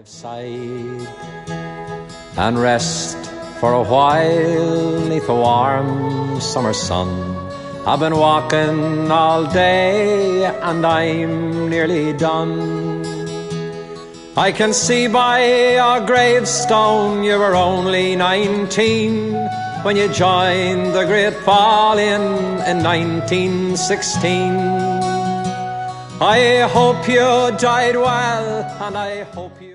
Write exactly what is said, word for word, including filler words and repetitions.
graveside and rest for a while neath the warm summer sun. I've been walking all day and I'm nearly done. I can see by your gravestone you were only nineteen when you joined the Great Fall in in nineteen sixteen. I hope you died well, and I hope you